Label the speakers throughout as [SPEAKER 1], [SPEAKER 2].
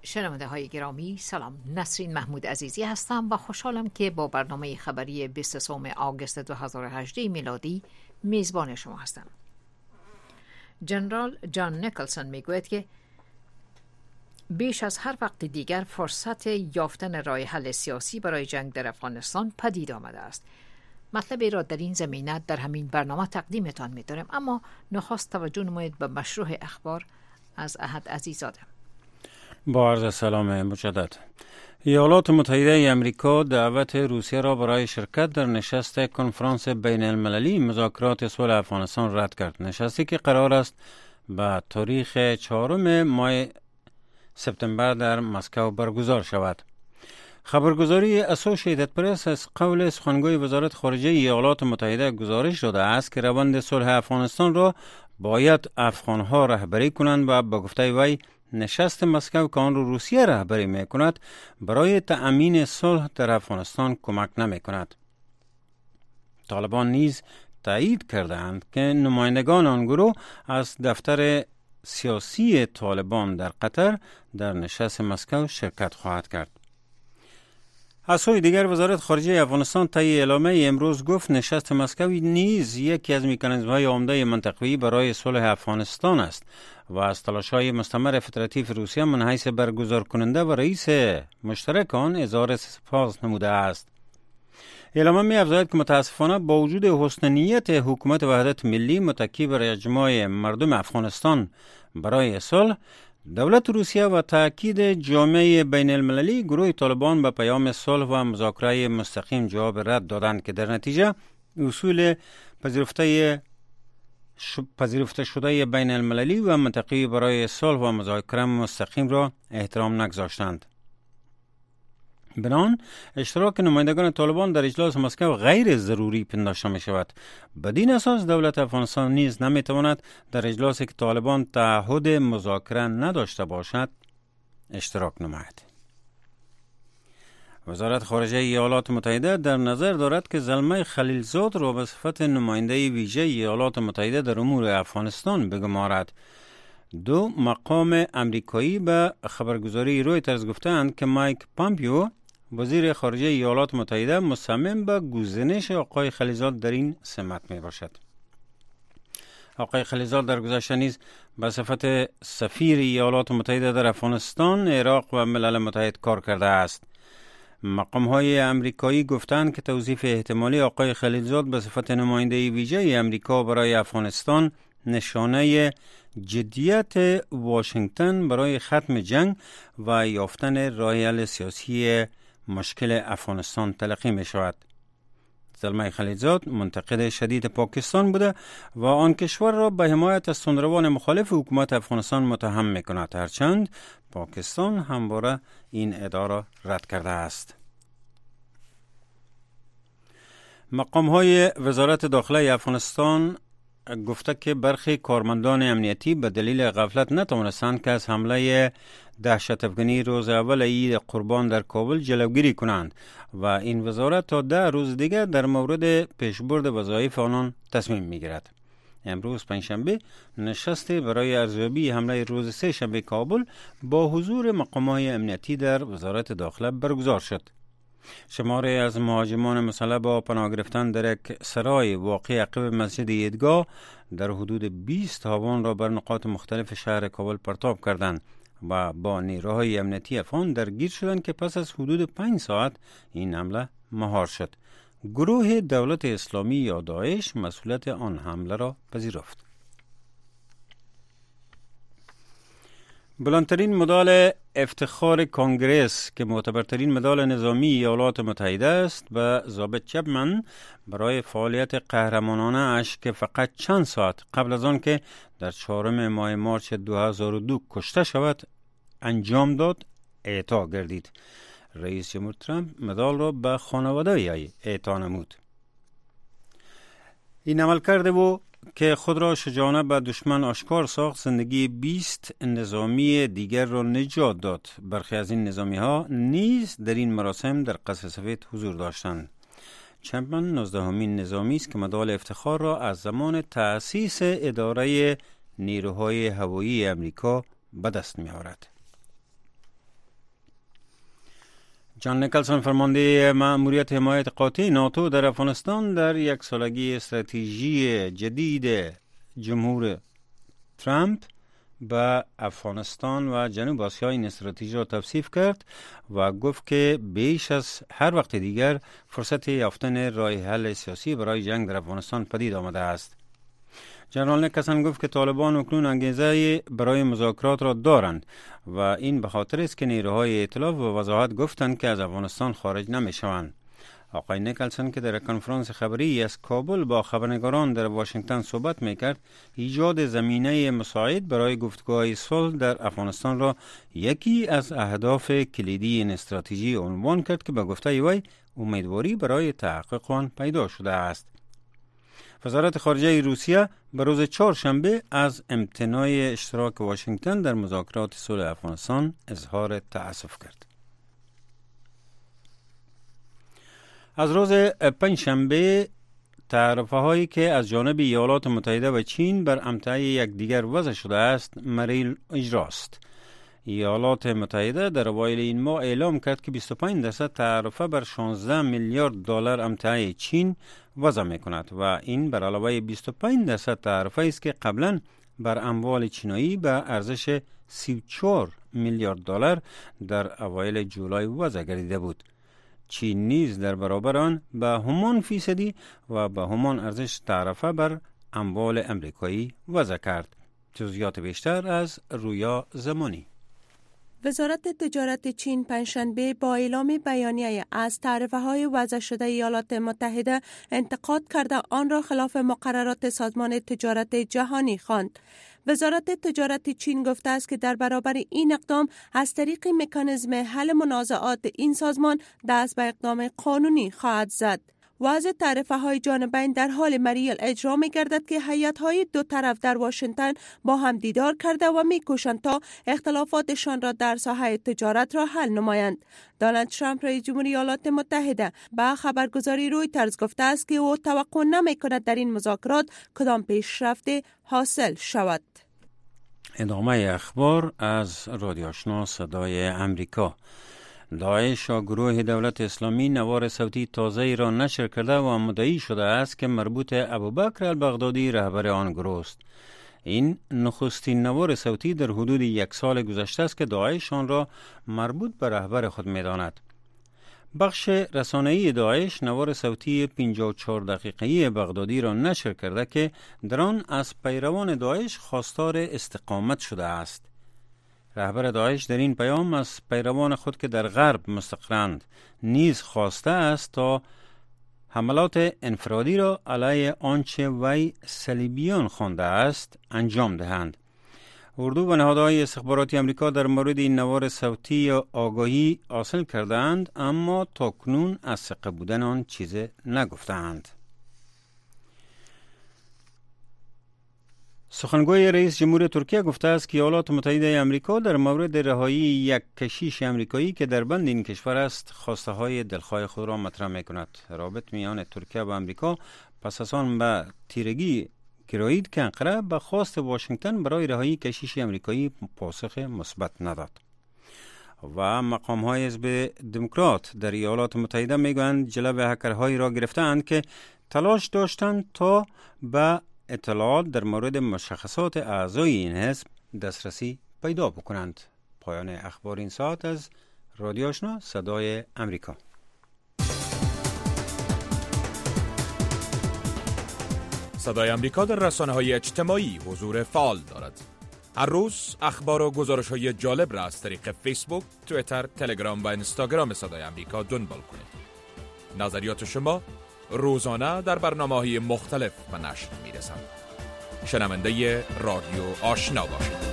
[SPEAKER 1] شنونده های گرامی سلام، نسرین محمود عزیزی هستم و خوشحالم که با برنامه خبری 23 آگوست 2018 میلادی میزبان شما هستم. جنرال جان نیکلسون میگوید که بیش از هر وقت دیگر فرصت یافتن راه حل سیاسی برای جنگ در افغانستان پدید آمده است. مطلبی را در این زمینه در همین برنامه تقدیمتان می‌داریم، اما نخست توجه نمایید به مشروع اخبار از احد عزیزاده.
[SPEAKER 2] با عرض سلام مجدد. ایالات متحده امریکا دعوت روسیه را برای شرکت در نشست کنفرانس بین المللی مذاکرات صلح افغانستان رد کرد. نشستی که قرار است به تاریخ 4 ماه سپتامبر در مسکو برگزار شود. خبرگزاری اسوسییتد پرس از قول سخنگوی وزارت خارجه ایالات متحده گزارش داده است که روند صلح افغانستان را باید افغانها رهبری کنند و با گفته وی نشست مسکو که آن را روسیه رهبری می کند برای تأمین صلح در افغانستان کمک نمی کند. طالبان نیز تایید کردند که نمایندگان آن گروه از دفتر سیاسی طالبان در قطر در نشست مسکو شرکت خواهد کرد. از سوی دیگر وزارت خارجه افغانستان طی اعلامیه امروز گفت نشست مسکو نیز یکی از مکانیزم‌های عمده منطقه‌ای برای صلح افغانستان است و از تلاش‌های مستمر فدراتیو روسیه من حیث برگزار کننده و رئیس مشترک آن اظهار سپاس نموده است. اعلامیه می‌افزاید که متاسفانه با وجود حسن نیت حکومت وحدت ملی متکی بر اجماع مردم افغانستان برای صلح، دولت روسیه و تأکید جامعه بین المللی گروه طالبان به پیام صلح و مذاکره مستقیم جواب رد دادند که در نتیجه اصول پذیرفته شده بین المللی و منطقی برای صلح و مذاکره مستقیم را احترام نگذاشتند. بنان اشتراک نمایندگان طالبان در اجلاس مسکو غیر ضروری پنداشته می شود. بدین اساس دولت افغانستان نیز نمی تواند در اجلاسی که طالبان تعهد مذاکره نداشته باشد اشتراک نماید. وزارت خارجه ایالات متحده در نظر دارد که زلمه خلیلزاد را به صفت نماینده ویژه ایالات متحده در امور افغانستان بگمارد. دو مقام امریکایی به خبرگزاری رویترز گفتند که مایک پامپیو وزیر خارجه ایالات متحده مصمم به گزینش آقای خلیلزاد در این سمت می باشد. آقای خلیلزاد در گذشته نیز به صفت سفیر ایالات متحده در افغانستان، عراق و ملل متحد کار کرده است. مقام‌های امریکایی گفتند که توظیف احتمالی آقای خلیلزاد به صفت نماینده ویژه امریکا برای افغانستان نشانه جدیت واشنگتن برای ختم جنگ و یافتن راه حل سیاسی مشکل افغانستان تلقی می شود. زلمه خلیلزاد منتقد شدید پاکستان بوده و آن کشور را به حمایت از تندروان مخالف حکومت افغانستان متهم می کند، هرچند پاکستان همواره این ادعا را رد کرده است. مقام‌های وزارت داخله افغانستان گفته که برخی کارمندان امنیتی به دلیل غفلت نتوانستند که از حمله دهشت افغانی روز اول عید قربان در کابل جلوگیری کنند و این وزارت تا 10 روز دیگر در مورد پیشبرد وظایف آنان تصمیم می‌گیرد. امروز پنجشنبه نشستی برای ارزیابی حمله روز سه شنبه کابل با حضور مقام‌های امنیتی در وزارت داخله برگزار شد. شماری از مهاجمان مسلح با پناه گرفتن در یک سرای واقع عقب مسجد عیدگاه در حدود 20 هاوان را بر نقاط مختلف شهر کابل پرتاب کردند و با نیروهای امنیتی افغان درگیر شدند که پس از حدود 5 ساعت این حمله مهار شد. گروه دولت اسلامی یا داعش مسئولیت آن حمله را پذیرفت. بلندترین مدال افتخار کنگره که معتبرترین مدال نظامی ایالات متحده است به ضابط چپمن برای فعالیت قهرمانانه اش که فقط چند ساعت قبل از آن که در 4 ماه مارچ 2002 کشته شود انجام داد اعطا گردید. رئیس جمهور ترامپ مدال را به خانواده ای اعطا نمود. این عمل کرده بود که خود را شجاعانه به دشمن آشکار ساخت، زندگی 20 نظامی دیگر را نجات داد. برخی از این نظامی ها نیز در این مراسم در قصر سفید حضور داشتند. چپمن 19مین نظامی است که مدال افتخار را از زمان تأسیس اداره نیروهای هوایی امریکا به دست می آورد. جان نیکلسون فرمانده مأموریت حمایت قاطع ناتو در افغانستان در یک سالگی استراتژی جدید جمهور ترامپ به افغانستان و جنوب آسیا این استراتژی را توصیف کرد و گفت که بیش از هر وقت دیگر فرصت یافتن راه حل سیاسی برای جنگ در افغانستان پدید آمده است. جنرال نیکلسون گفت که طالبان اکنون انگیزه برای مذاکرات را دارند و این به خاطر است که نیروهای ائتلاف و وضاحت گفتند که از افغانستان خارج نمی شوند. آقای نیکلسون که در کنفرانس خبری از کابل با خبرنگاران در واشنگتن صحبت میکرد، ایجاد زمینه مساعد برای گفتگوهای صلح در افغانستان را یکی از اهداف کلیدی این استراتژی عنوان کرد که به گفته وی امیدواری برای تحقق آن پیدا شده است. وزارت خارجه روسیه به روز چهارشنبه از امتناع اشتراک واشنگتن در مذاکرات صلح افغانستان اظهار تأسف کرد. از روز پنجشنبه تعرفه هایی که از جانب ایالات متحده و چین بر امتعه یکدیگر وضع شده است مریل اجراست. ایالات متحده در اوایل این ماه اعلام کرد که 25% تعرفه بر 16 میلیارد دلار امتعه چین وضع می کند و این بر علاوه 25% تعرفه است که قبلا بر اموال چینایی به ارزش 34 میلیارد دلار در اوایل جولای وضع گردیده بود. چین نیز در برابر آن به همان فیصدی و به همان ارزش تعرفه بر اموال امریکایی وضع کرد. جزئیات بیشتر از رویا زمانی.
[SPEAKER 3] وزارت تجارت چین پنجشنبه با اعلام بیانیه از تعرفه‌های وضع شده ایالات متحده انتقاد کرده آن را خلاف مقررات سازمان تجارت جهانی خواند. وزارت تجارت چین گفته است که در برابر این اقدام از طریق مکانیزم حل منازعات این سازمان دست به اقدام قانونی خواهد زد. وضع تعرفه‌های جانبین در حال مریل اجرا می‌گردد که هیئت‌های دو طرف در واشنگتن با هم دیدار کرده و می‌کوشند تا اختلافاتشان را در ساحه تجارت را حل نمایند. دونالد ترامپ رئیس جمهور ایالات متحده با خبرگزاری رویترز گفته است که او توقع نمی‌کند در این مذاکرات کدام پیشرفت حاصل شود.
[SPEAKER 2] ادامه اخبار از رادیو آشنا صدای امریکا. داعش و گروه دولت اسلامی نوار صوتی تازه‌ای را نشر کرده و مدعی شده است که مربوط ابوبکر البغدادی رهبر آن گروه است. این نخستین نوار صوتی در حدود یک سال گذشته است که داعش آن را مربوط به رهبر خود می‌داند. بخش رسانه‌ای داعش نوار صوتی 54 دقیقه‌ای بغدادی را نشر کرده که در آن از پیروان داعش خواستار استقامت شده است. رهبر داعش در این پیام از پیروان خود که در غرب مستقرند نیز خواسته است تا حملات انفرادی را علیه آنچه وی صلیبیان خوانده است انجام دهند. اردو و نهادهای استخباراتی امریکا در مورد این نوار صوتی آگاهی حاصل کردند اما تاکنون از ثقه بودن آن چیز نگفتند. سخنگوی رئیس جمهور ترکیه گفته است که ایالات متحده آمریکا در مورد رهایی یک کشیش آمریکایی که در بند این کشور است خواسته های دلخواه خود را مطرح می‌کند. رابط میان ترکیه و آمریکا پس از آن به تیرگی گرایید که انقره به خواست واشنگتن برای رهایی کشیش آمریکایی پاسخ مثبت نداد. و مقام‌های حزب دموکرات در ایالات متحده میگویند جلب هکرهایی را گرفتند که تلاش داشتند تا به اطلاعات در مورد مشخصات اعضای این حزب دسترسی پیدا بکنند. پایان اخبار این ساعت از رادیو آشنا صدای امریکا.
[SPEAKER 4] صدای امریکا در رسانه‌های اجتماعی حضور فعال دارد. هر روز اخبار و گزارش‌های جالب را از طریق فیسبوک، توییتر، تلگرام و اینستاگرام صدای امریکا دنبال کنید. نظریات شما روزانه در برنامه‌های مختلف به نشر می‌رسند. شنونده رادیو آشنا باشید.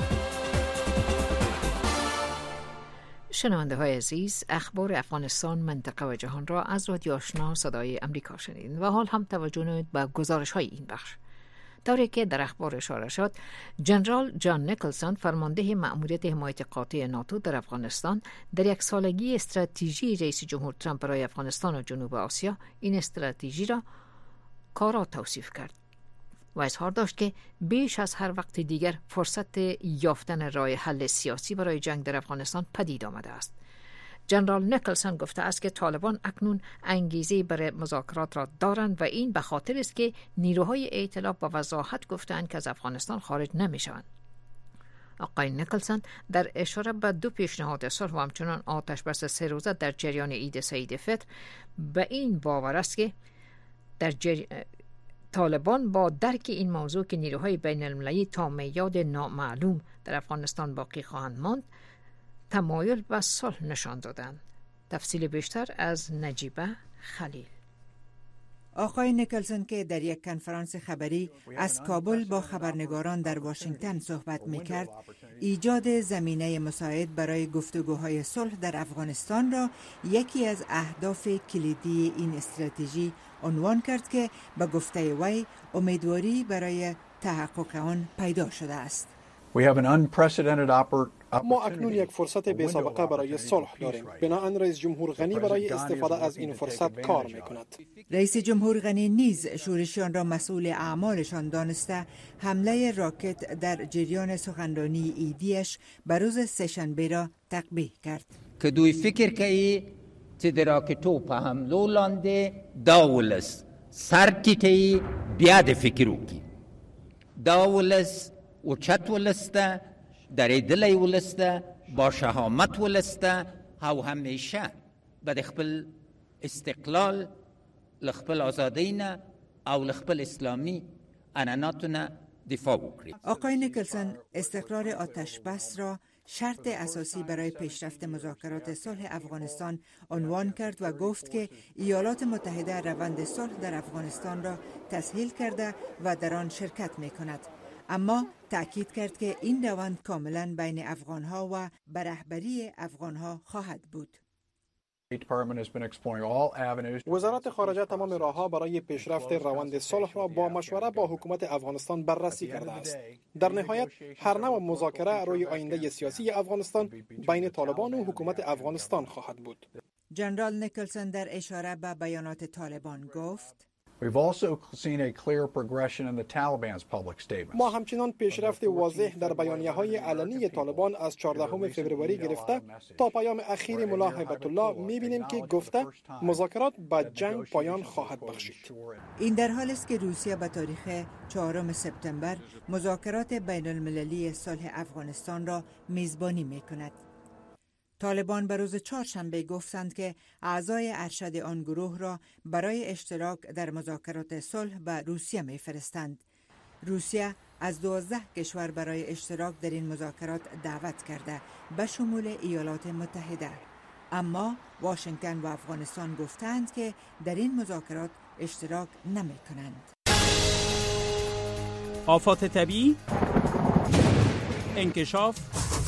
[SPEAKER 1] شنونده های عزیز، اخبار افغانستان، منطقه و جهان را از رادیو آشنا صدای امریکا شنیدین و حال هم توجه نمایید به گزارش های این بخش. طوری که در اخبار اشاره شد، جنرال جان نیکلسون فرمانده مأموریت حمایت قاطع ناتو در افغانستان در یک سالگی استراتژی رئیس جمهور ترامپ برای افغانستان و جنوب آسیا این استراتژی را کارا توصیف کرد و اظهار داشت که بیش از هر وقت دیگر فرصت یافتن راه حل سیاسی برای جنگ در افغانستان پدید آمده است. جنرال نیکلسون گفته است که طالبان اکنون انگیزه برای مذاکرات را دارند و این به خاطر است که نیروهای ائتلاف با وضاحت گفتند که از افغانستان خارج نمی‌شوند. آقای نیکلسون در اشاره به 2 پیشنهاد صلح و همچنان آتش بس 3 روزه در جریان عید سعید فطر به این باور است که طالبان با درک این موضوع که نیروهای بین المللی تا میعاد نامعلوم در افغانستان باقی خواهند ماند تمایل به صلح نشان دادند. تفصیل بیشتر از نجیبه خلیل.
[SPEAKER 5] آقای نیکلسون که در یک کنفرانس خبری از کابل با خبرنگاران در واشنگتن صحبت می‌کرد، ایجاد زمینه مساعد برای گفتگوهای صلح در افغانستان را یکی از اهداف کلیدی این استراتژی عنوان کرد که به گفته وی امیدواری برای تحقق آن پیدا شده است.
[SPEAKER 6] ما اکنون یک فرصت بی سابقه برای صلح داریم. بنابراین رئیس جمهور غنی برای استفاده از این فرصت کار می‌کند.
[SPEAKER 5] رئیس جمهور غنی نیز شورشیان را مسئول اعمالشان دانسته حمله راکت در جریان سخنرانی ایدیش بر روز سه‌شنبه را تقبیح کرد.
[SPEAKER 7] که دوی فکر کوي چې د راکټو په حملو لاندې دا ولس سر ټیټوي بیا د فکر وکړي. دا ولس اوچت ولس ده، درېدلی ولس ده، با شهامت ولس ده او همیشه به د خپل استقلال له خپل ازادۍ نه او له خپل اسلامي عنعناتو نه دفاع وکړي.
[SPEAKER 5] آقای نیکلسون استقرار آتش بس را شرط اساسی برای پیشرفت مذاکرات صلح افغانستان عنوان کرد و گفت که ایالات متحده روند صلح در افغانستان را تسهیل کرده و در آن شرکت می کند. اما تأکید کرد که این روند کاملا بین افغانها و به رهبری افغانها خواهد بود.
[SPEAKER 6] وزارت خارجه تمام راه‌ها برای پیشرفت روند صلح را با مشوره با حکومت افغانستان بررسی کرده است. در نهایت هر نوع مذاکره روی آینده سیاسی افغانستان بین طالبان و حکومت افغانستان خواهد بود.
[SPEAKER 5] جنرال نیکلسون در اشاره به بیانات طالبان گفت:
[SPEAKER 6] ما همچنان پیشرفت واضح در بیانیه‌های علنی طالبان از 14 فوریه گرفته تا پیام اخیر ملا هیبت الله می‌بینیم که گفته مذاکرات به جنگ پایان خواهد بخشید.
[SPEAKER 5] این در حالی است که روسیه به تاریخ 4 سپتامبر مذاکرات بین المللی صلح افغانستان را میزبانی می‌کند. طالبان به روز چهارشنبه گفتند که اعضای ارشد آن گروه را برای اشتراک در مذاکرات صلح به روسیه می‌فرستند. روسیه از 12 کشور برای اشتراک در این مذاکرات دعوت کرده به شمول ایالات متحده. اما واشنگتن و افغانستان گفتند که در این مذاکرات اشتراک نمی‌کنند.
[SPEAKER 8] آفات طبیعی، انکشاف،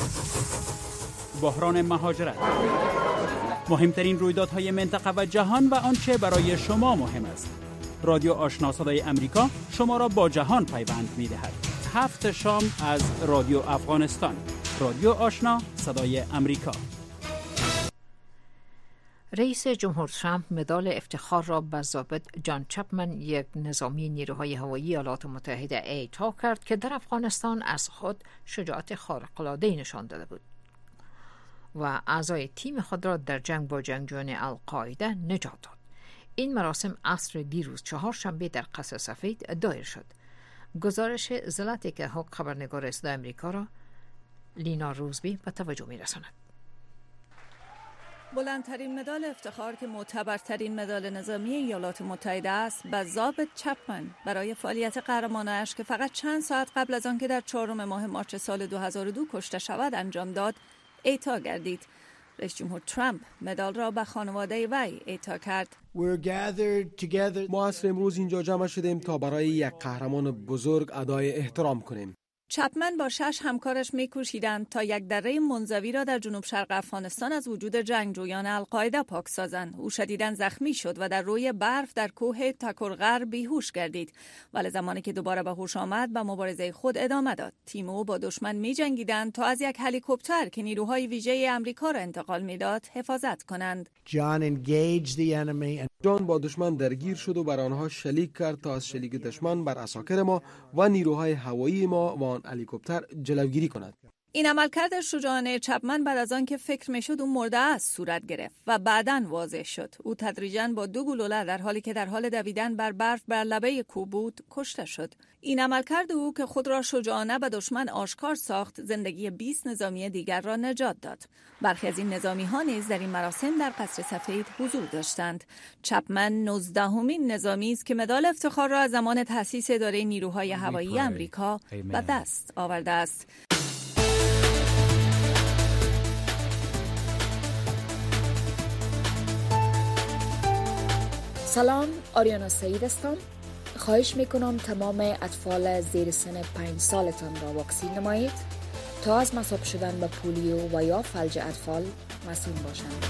[SPEAKER 8] بحران مهاجرت، مهمترین رویدادهای منطقه و جهان و آنچه برای شما مهم است. رادیو آشنا صدای امریکا شما را با جهان پیوند می‌دهد. 7 شام از رادیو افغانستان. رادیو آشنا صدای امریکا.
[SPEAKER 1] رئیس جمهور ترامپ مدال افتخار را به ضابط جان چپمن، یک نظامی نیروهای هوایی ایالات متحده، اعطا کرد که در افغانستان از خود شجاعت خارق‌العاده‌ای نشان داده بود و اعضای تیم خود را در جنگ با جنگجویان القاعده نجات داد. این مراسم عصر دیروز چهارشنبه در قصر سفید دایر شد. گزارش زلاتیک هاک خبرنگار صدای امریکا را لینا روزبی به توجه می‌رساند.
[SPEAKER 9] بلندترین مدال افتخار که معتبرترین مدال نظامی ایالات متحده است به ضابط چپمن برای فعالیت قهرمانانش که فقط چند ساعت قبل از آن که در 4 ماه مارس سال 2002 کشته شود انجام داد اعطا گردید. رئیس جمهور ترامپ مدال را به خانواده وی اعطا کرد.
[SPEAKER 10] ما عصر امروز اینجا جمع شدیم تا برای یک قهرمان بزرگ ادای احترام کنیم.
[SPEAKER 9] چپمن با 6 همکارش می‌کوشیدند تا یک دره منزوی را در جنوب شرق افغانستان از وجود جنگجویان القاعده پاک سازند. او شدیداً زخمی شد و در روی برف در کوه تکرغر بیهوش گردید. ولی زمانی که دوباره به هوش آمد به مبارزه خود ادامه داد. تیم او با دشمن می‌جنگیدند تا از یک هلیکوپتر که نیروهای ویژه آمریکا را انتقال می‌داد حفاظت کنند.
[SPEAKER 10] جان با دشمن درگیر شد و بر آنها شلیک کرد تا از شلیک دشمن بر عساکر ما و نیروهای هوایی ما و آن هلیکوپتر جلوگیری کند.
[SPEAKER 9] این عملکرد شجاعانه چپمن بعد از آن که فکر میشد اون مرده است صورت گرفت و بعداً واضح شد. او تدریجاً با 2 گلوله در حالی که در حال دویدن بر برف بر لبه کوه بود کشته شد. این عملکرد او که خود را شجاعانه به دشمن آشکار ساخت، زندگی 20 نظامی دیگر را نجات داد. برخی از این نظامی‌ها نیز در این مراسم در قصر سفید حضور داشتند. چپمن 19مین نظامی است که مدال افتخار را از زمان تأسیس اداره نیروهای هوایی آمریکا به دست آورده است.
[SPEAKER 11] سلام، آریانا سعید هستم. خواهش میکنم تمام اطفال زیر سن 5 سالتان را واکسین نمایید تا از مصاب شدن به پولیو و یا فلج اطفال مسئول باشند.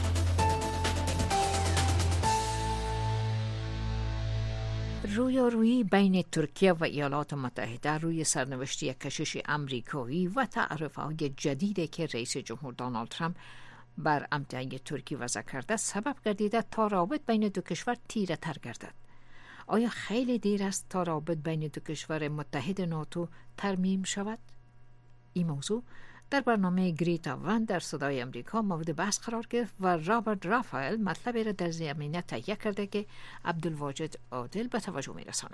[SPEAKER 1] رویارویی بین ترکیه و ایالات متحده روی سرنوشتی کشش امریکایی و تعرفه‌های جدیدی که رئیس جمهور دونالد ترامپ بر امتحان ترکیه وضع کرده سبب گردیده تا رابط بین دو کشور تیره تر گردد. آیا خیلی دیر است تا رابط بین دو کشور متحد ناتو ترمیم شود؟ این موضوع در برنامه گریتا ون در صدای امریکا مورد بحث قرار گرفت و رابرت رافائل مطلبی را در زمینه تهیه کرده که عبدالواجد عادل به توجه می‌رساند.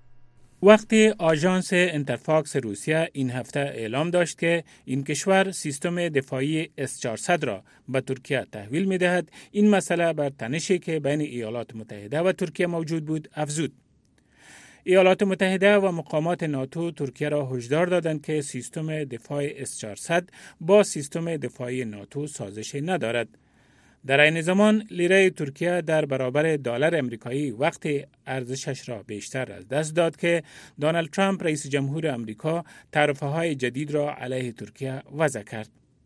[SPEAKER 12] وقتی آژانس انترفاکس روسیه این هفته اعلام داشت که این کشور سیستم دفاعی S-400 را به ترکیه تحویل می‌دهد، این مسئله بر تنشی که بین ایالات متحده و ترکیه موجود بود افزود. ایالات متحده و مقامات ناتو ترکیه را هشدار دادند که سیستم دفاع S-400 با سیستم دفاعی ناتو سازشی ندارد. در این زمان لیره ترکیه در برابر دلار امریکایی وقتی ارزشش را بیشتر از دست داد که دونالد ترامپ رئیس جمهور امریکا تعرفه‌های جدید را علیه ترکیه وضع کرد.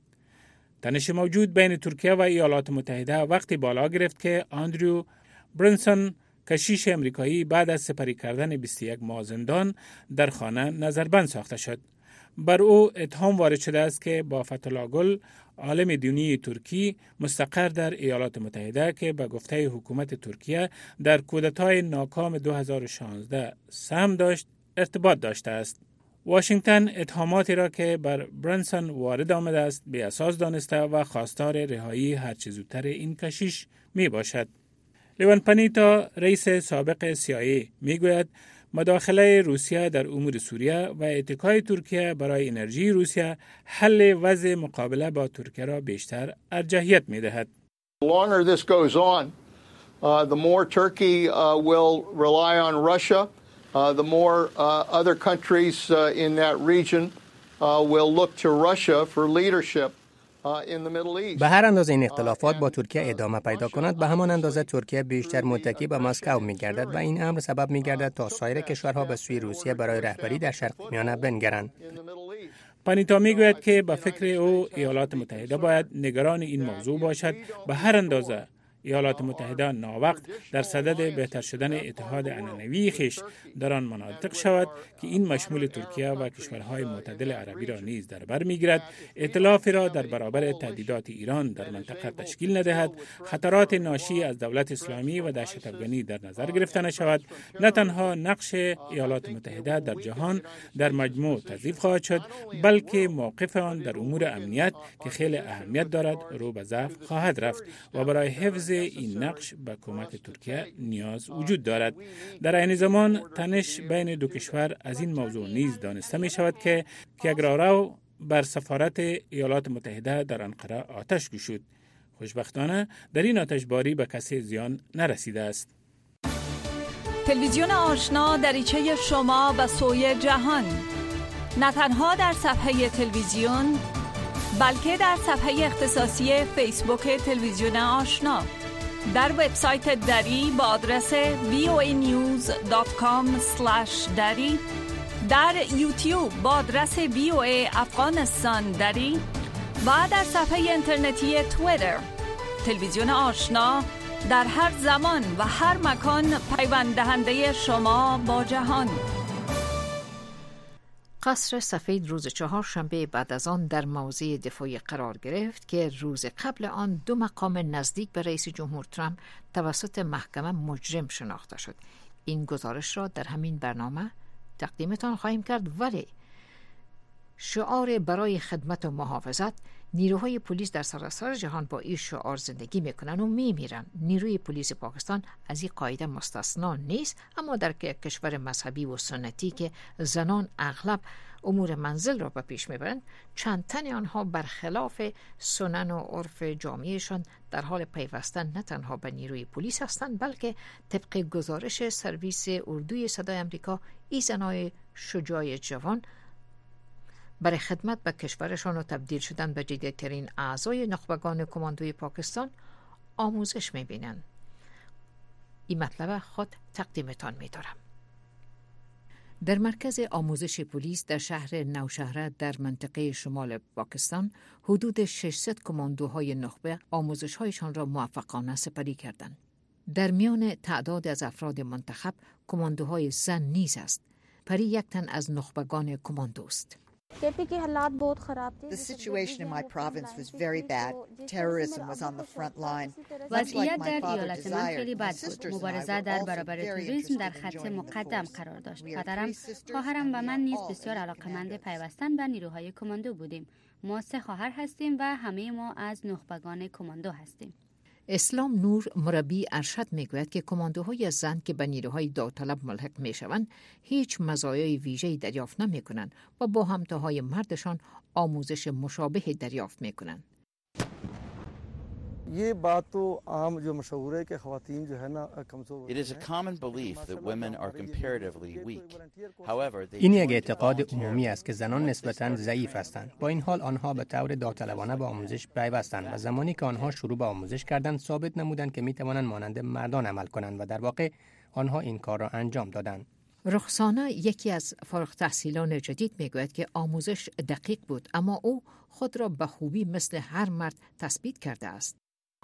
[SPEAKER 12] تنش موجود بین ترکیه و ایالات متحده وقتی بالا گرفت که آندریو برنسون کشیش امریکایی بعد از سپری کردن 21 ماه زندان در خانه نظربند ساخته شد. بر او اتهام وارد شده است که با فتح‌الله گل، عالم دینی ترکی مستقر در ایالات متحده که به گفته حکومت ترکیه در کودتای ناکام 2016 سهم داشت، ارتباط داشته است. واشنگتن اتهاماتی را که بر برنسون وارد آمده است بی اساس دانسته و خواستار رهایی هرچه زودتر این کشیش می باشد. لیوان پانیتا رئیس سابق CIA می گوید مداخله روسیه در امور سوریه و اتکای ترکیه برای انرژی روسیه حل وضع مقابله با ترکیه را بیشتر ارجحیت می دهد.
[SPEAKER 13] The longer this goes on, the more Turkey will rely on Russia, the more other countries in that region will look to Russia for leadership.
[SPEAKER 14] به هر اندازه این اختلافات با ترکیه ادامه پیدا کند، به همان اندازه ترکیه بیشتر متکی به مسکو می‌گردد و این امر سبب می‌گردد تا سایر کشورها به سوی روسیه برای رهبری در شرق میانه بنگرند.
[SPEAKER 12] پانیتا میگوید که به فکر او ایالات متحده باید نگران این موضوع باشد. به هر اندازه ایالات متحده ناوقت در صدد بهتر شدن اتحاد عنعنوی خویش در آن مناطق شود که این مشمول ترکیه و کشورهای معتدل عربی را نیز در بر میگیرد، ائتلافی را در برابر تهدیدات ایران در منطقه تشکیل ندهد، خطرات ناشی از دولت اسلامی و دهشت افغانی در نظر گرفته نشود، نه تنها نقش ایالات متحده در جهان در مجموع تضعیف خواهد شد، بلکه موقف آن در امور امنیت که خیلی اهمیت دارد رو به ضعف خواهد رفت و برای حفظ این نقش به کمک ترکیه نیاز وجود دارد. در این زمان تنش بین دو کشور از این موضوع نیز دانسته می شود که کیگرارو بر سفارت ایالات متحده در انقره آتش گشود. خوشبختانه در این آتشباری به کسی زیان نرسیده است.
[SPEAKER 9] تلویزیون آشنا دریچه شما به سوی جهان، نه تنها در صفحه تلویزیون بلکه در صفحه اختصاصی فیسبوک تلویزیون آشنا، در وبسایت دری با آدرس voanews.com/dari، در یوتیوب با آدرس VOA افغانستان دری و در صفحه اینترنتی توییتر. تلویزیون آشنا در هر زمان و هر مکان پیوند دهنده شما با جهان.
[SPEAKER 1] قصر سفید روز چهارشنبه بعد از آن در موضع دفاعی قرار گرفت که روز قبل آن 2 مقام نزدیک به رئیس جمهور ترامپ توسط محکمه مجرم شناخته شد. این گزارش را در همین برنامه تقدیمتان خواهیم کرد، ولی شعار برای خدمت و محافظت. نیروهای پلیس در سراسر جهان با این شعار زندگی میکنن و میمیرن. نیروی پلیس پاکستان از این قاعده مستثنا نیست، اما در کشور مذهبی و سنتی که زنان اغلب امور منزل را به پیش میبرند، چند تن آنها برخلاف سنن و عرف جامعهشان در حال پیوستن نه تنها به نیروی پلیس هستند، بلکه طبق گزارش سرویس اردوی صدای امریکا، این زنای شجاع جوان برای خدمت به کشورشان و تبدیل شدن به جدیدترین اعضای نخبگان کماندوی پاکستان آموزش میبینند. این مطلب خود تقدیمتان میدارم. در مرکز آموزش پلیس در شهر نوشهره در منطقه شمال پاکستان حدود 600 کماندوهای نخبه آموزش‌هایشان را موفقانه سپری کردند. در میان تعداد از افراد منتخب کماندوهای زن نیز است. پری یک تن از نخبگان کماندوست.
[SPEAKER 15] The situation in my province was very bad. Terrorism was on the front line.
[SPEAKER 16] وضعیت در ایالت من خیلی بد بود. مبارزه در برابر تروریسم در خط مقدم قرار داشت. پدرم، خواهرم و من نیز بسیار علاقه‌مند پیوستن به نیروهای کماندو بودیم. ما 3 خواهر هستیم و همه ما از نخبگان کماندو هستیم.
[SPEAKER 1] اسلام نور مربی ارشد میگوید که کماندوهای زن که به نیروهای داوطلب ملحق میشوند هیچ مزایای ویژه‌ای دریافت نمیکنند و با همتاهای مردشان آموزش مشابه دریافت میکنند.
[SPEAKER 17] It is a common belief that women are comparatively weak. However,
[SPEAKER 14] این یک اعتقاد عمومی است که زنان نسبتاً ضعیف هستند. با این حال آنها به طور داوطلبانه به آموزش پیوستند و زمانی که آنها شروع به آموزش کردند ثابت نمودند که میتوانند مانند مردان عمل کنند و در واقع آنها این کار را انجام دادند.
[SPEAKER 1] رخسانه یکی از فارغ التحصیلان جدید میگوید که آموزش دقیق بود، اما او خود را به خوبی مثل هر مرد تثبیت کرده است.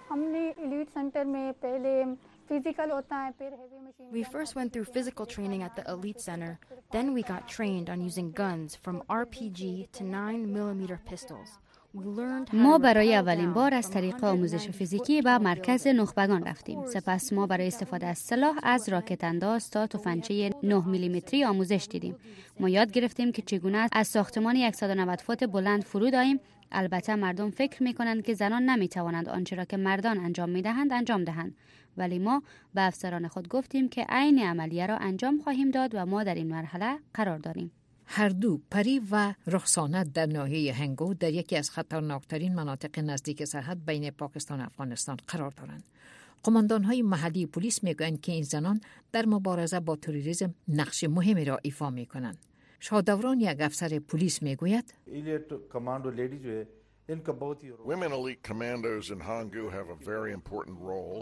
[SPEAKER 18] We first went through physical training at the Elite Center. Then we got trained on using guns from RPG to 9mm pistols.
[SPEAKER 16] ما برای اولین بار از طریق آموزش فیزیکی به مرکز نخبگان رفتیم. سپس ما برای استفاده از سلاح از راکت انداز تا تفنگچه 9 میلیمتری آموزش دیدیم. ما یاد گرفتیم که چگونه از ساختمان 190 فوت بلند فرود آییم. البته مردم فکر می‌کنند که زنان نمی‌توانند آنچه را که مردان انجام می‌دهند انجام دهند، ولی ما به افسران خود گفتیم که عین عملیه را انجام خواهیم داد و ما در این مرحله قرار داریم.
[SPEAKER 1] هر دو، پری و رخسانه، در ناحیه هنگو در یکی از خطرناکترین مناطق نزدیک سرحد بین پاکستان و افغانستان قرار دارند. قماندان‌های محلی پلیس میگویند که این زنان در مبارزه با تروریسم نقش مهمی را ایفا می‌کنند. شادوران یک افسر پلیس میگوید
[SPEAKER 19] Women elite commandos in Hangu have a very important role.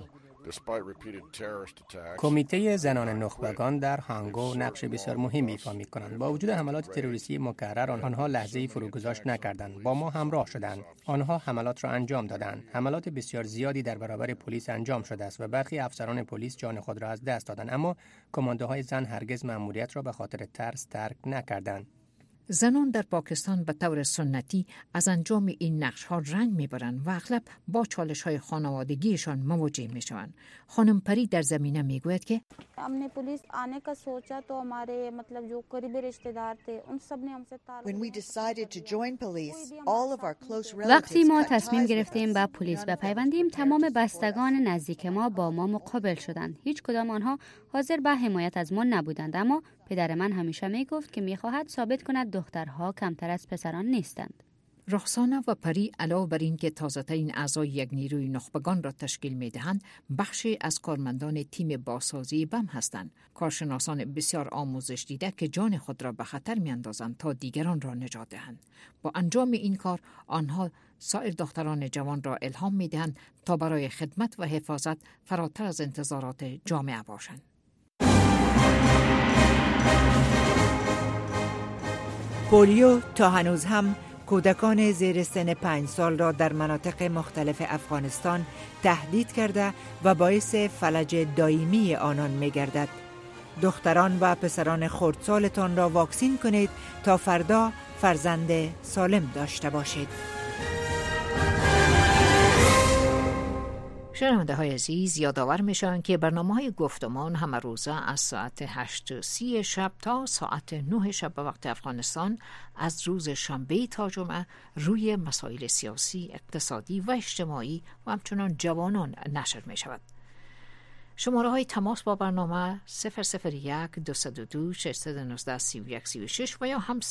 [SPEAKER 14] کمیته زنان نخبگان در هانگو نقش بسیار مهمی ایفا می‌کنند. با وجود حملات تروریستی مکرر آنها لحظه‌ای فروگذاشت نکردند. با ما همراه شدند. آنها حملات را انجام دادند. حملات بسیار زیادی در برابر پلیس انجام شده است و برخی افسران پلیس جان خود را از دست دادند، اما کماندوهای زن هرگز مأموریت را به خاطر ترس ترک نکردند.
[SPEAKER 1] زنان در پاکستان به طور سنتی از انجام این نقش‌ها رنج می‌برند و اغلب با چالش‌های خانوادگیشان مواجه می‌شوند. خانم پری در زمینه میگوید که
[SPEAKER 20] हमने पुलिस आने का सोचा तो हमारे मतलब जो करीबी रिश्तेदार थे उन सब ने हमसे
[SPEAKER 15] When we decided to join police, all of our close relatives
[SPEAKER 16] وقتی ما تصمیم گرفتیم به پلیس بپیوندیم، تمام بستگان نزدیک ما با ما مقابل شدند. هیچ کدام آنها حاضر به حمایت از ما نبودند، اما پدر من همیشه میگفت که میخواهد ثابت کند دخترها کمتر از پسران نیستند.
[SPEAKER 1] رخسانه و پری علاوه بر این که تازه‌ترین اعضای یک نیروی نخبگان را تشکیل می‌دهند، بخشی از کارمندان تیم بازسازی بم هستند. کارشناسان بسیار آموزش دیده که جان خود را به خطر می‌اندازند تا دیگران را نجات دهند. با انجام این کار آنها سایر دختران جوان را الهام می‌دهند تا برای خدمت و حفاظت فراتر از انتظارات جامعه باشند.
[SPEAKER 5] پولیو تا هنوز هم کودکان زیر سن 5 سال را در مناطق مختلف افغانستان تهدید کرده و باعث فلج دائمی آنان می گردد. دختران و پسران خردسالتان را واکسین کنید تا فردا فرزند سالم داشته باشید.
[SPEAKER 1] شنونده های عزیز، یادآور میشن که برنامه‌های گفتمان همه روزه از ساعت 8:30 شب تا ساعت 9 شب به وقت افغانستان از روز شنبه تا جمعه روی مسائل سیاسی، اقتصادی و اجتماعی و همچنان جوانان نشر می شود. شماره های تماس با برنامه 001-202-619-3136 و یا هم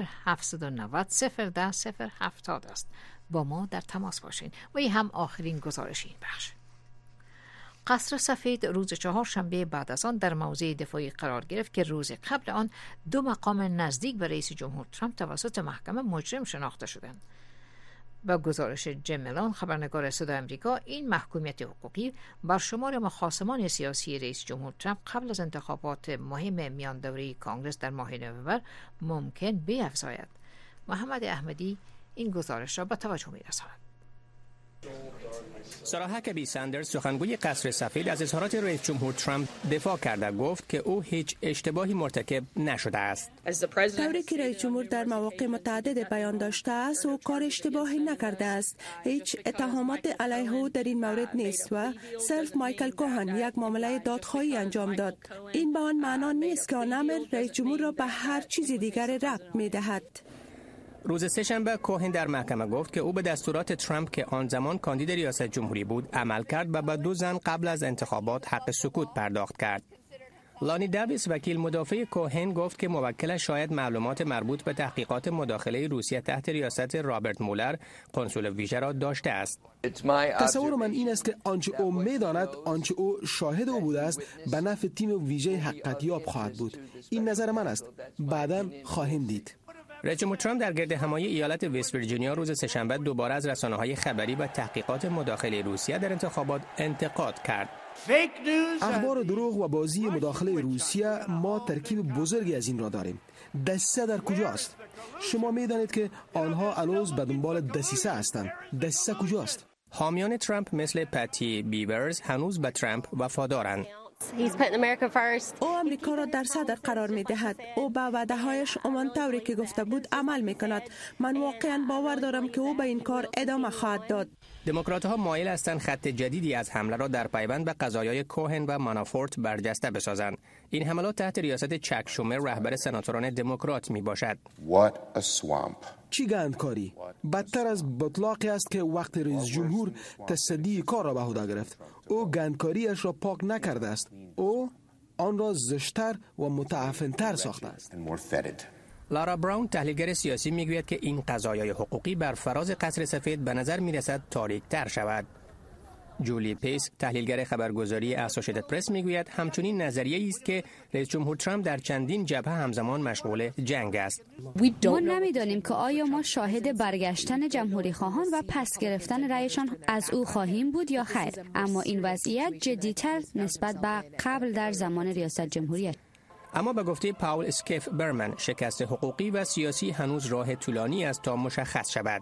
[SPEAKER 1] 0-790-010-070 است. با ما در تماس باشین. و این هم آخرین گزارش این بخش. قصر سفید روز چهارشنبه بعد از آن در موضع دفاعی قرار گرفت که روز قبل آن 2 مقام نزدیک به رئیس جمهور ترامپ توسط محکمه مجرم شناخته شدند. با گزارش جیم ملان، خبرنگار صدای آمریکا، این محکومیت حقوقی بر شمار مخاصمان سیاسی رئیس جمهور ترامپ قبل از انتخابات مهم میان دوره کانگرس در ماه نوامبر ممکن بیفزاید. محمد احمدی این گزارش را به توجه می‌رساند.
[SPEAKER 14] سارا هکبی ساندرز، سخنگوی قصر سفید، از اظهارات رئیس جمهور ترامپ دفاع کرده گفت که او هیچ اشتباهی مرتکب نشده است.
[SPEAKER 3] طوری که رئیس جمهور در مواقع متعدد بیان داشته است، او کار اشتباهی نکرده است. هیچ اتهامات علیه او در این مورد نیست و صرف مایکل کوهن یک معامله دادخواهی انجام داد. این به آن معنا نیست که آن امر رئیس جمهور را به هر چیز دیگر ربط می‌دهد.
[SPEAKER 14] روز سه‌شنبه کوهن در محکمه گفت که او به دستورات ترامپ که آن زمان کاندید ریاست جمهوری بود عمل کرد و به 2 زن قبل از انتخابات حق سکوت پرداخت کرد. لانی دیویس، وکیل مدافع کوهن، گفت که موکلش شاید معلومات مربوط به تحقیقات مداخله روسیه تحت ریاست رابرت مولر، کنسول ویژه را داشته است.
[SPEAKER 10] تصور من این است که آنچه او می‌داند، آنچه او شاهد او بوده است، به نفع تیم ویژه حقیقتیاب خواهد بود. این نظر من است. بعداً خواهیم دید.
[SPEAKER 14] رئیس جمهور ترامپ در گردهمایی ایالت وست ویرجینیا روز سه‌شنبه دوباره از رسانه‌های خبری و تحقیقات مداخله روسیه در انتخابات انتقاد کرد.
[SPEAKER 10] اخبار دروغ و بازی مداخله روسیه، ما ترکیب بزرگی از این را داریم. دسیسه در کجاست؟ شما می‌دانید که آنها هنوز به دنبال دسیسه هستند. دسیسه کجاست؟
[SPEAKER 14] حامیان ترامپ مثل پتی بیورز هنوز به ترامپ وفادارند.
[SPEAKER 3] او امریکا را در صدر قرار می دهد. او به وعده‌هایش همانطوری که گفته بود عمل می کند. من واقعا باور دارم که او به این کار ادامه خواهد داد.
[SPEAKER 14] دموکرات‌ها مایل هستند خط جدیدی از حمله را در پیوند به قضایای کوهن و مانافورت برجسته بسازند. این حملات تحت ریاست چک شومر، رهبر سناتوران دموکرات می باشد.
[SPEAKER 10] چی گندکاری؟ بدتر از بطلاقی است که وقت رئیس جمهور تصدی کار را به عهده گرفت. او گندکاریش را پاک نکرده است. او آن را زشتر و متعفن‌تر ساخته است.
[SPEAKER 14] لارا براون، تحلیلگر سیاسی، میگوید که این قضایای حقوقی بر فراز قصر سفید به نظر میرسد تاریک‌تر شود. جولی پیس، تحلیلگر خبرگزاری اسوسییتد پرس، میگوید همچنین نظریه‌ای است که رئیس جمهور ترامپ در چندین جبهه همزمان مشغول جنگ است.
[SPEAKER 16] ما نمی‌دانیم که آیا ما شاهد برگشتن جمهوری خواهان و پس گرفتن رأیشان از او خواهیم بود یا خیر، اما این وضعیت جدی‌تر نسبت به قبل در زمان ریاست جمهوری است.
[SPEAKER 14] اما به گفته پاول اسکیف برمن، شکست حقوقی و سیاسی هنوز راه طولانی است تا مشخص شود.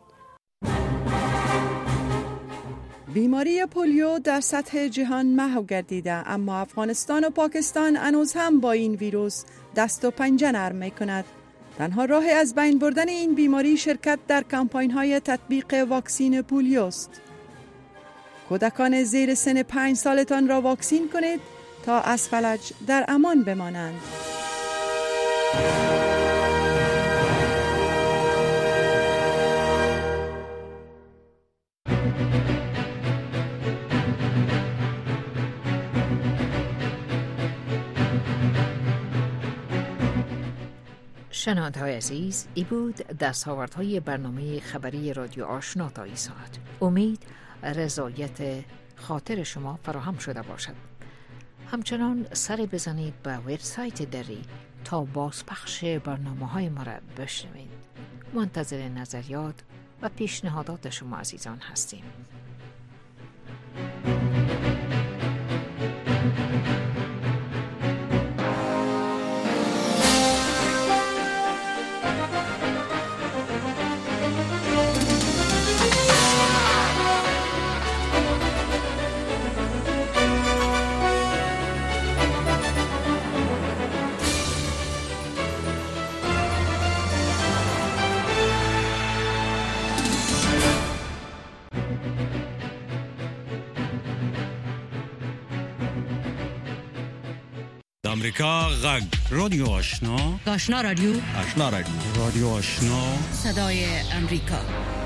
[SPEAKER 21] بیماری پولیو در سطح جهان محو گردیده، اما افغانستان و پاکستان هنوز هم با این ویروس دست و پنجه نرم می‌کند. تنها راه از بین بردن این بیماری شرکت در کمپاین‌های تطبیق واکسین پولیو است. کودکان زیر سن 5 سالتان را واکسین کنید تا از فلج در امان بمانند.
[SPEAKER 1] شنونده‌های عزیز، ای بود دستاوردهای برنامه خبری رادیو آشنا تا این ساعت. امید رضایت خاطر شما فراهم شده باشد. همچنان سر بزنید به وبسایت دری تا بازپخش برنامه‌های ما را بشنوید. منتظر نظریات و پیشنهادات شما عزیزان هستیم.
[SPEAKER 2] آمریکا غږ رادیو آشنا
[SPEAKER 22] آشنا رادیو
[SPEAKER 2] رادیو آشنا
[SPEAKER 22] صدای امریکا